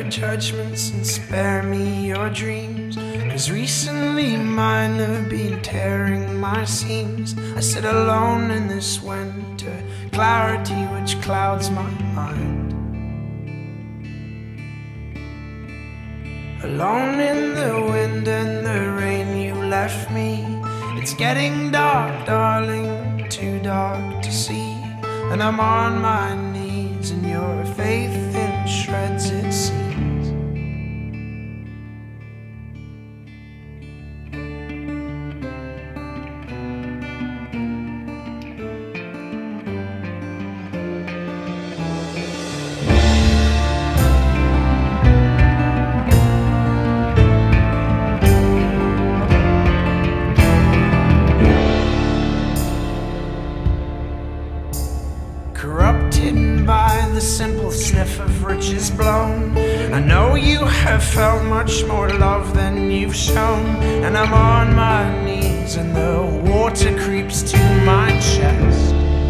judgments and spare me your dreams. 'Cause recently mine have been tearing my seams. I sit alone in this winter clarity which clouds my mind. Alone in the wind and the rain you left me. It's getting dark, darling, too dark to see. And I'm on my knees and your faith in shreds it seems. Corrupted by the simple sniff of riches blown. I know you have felt much more love than you've shown. And I'm on my knees and the water creeps to my chest.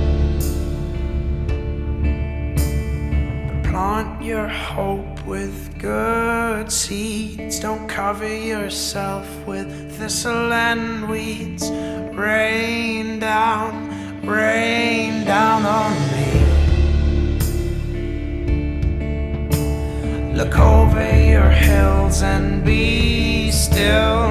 But plant your hope with good seeds. Don't cover yourself with thistle and weeds. Rain down on me. Look over your hills and be still.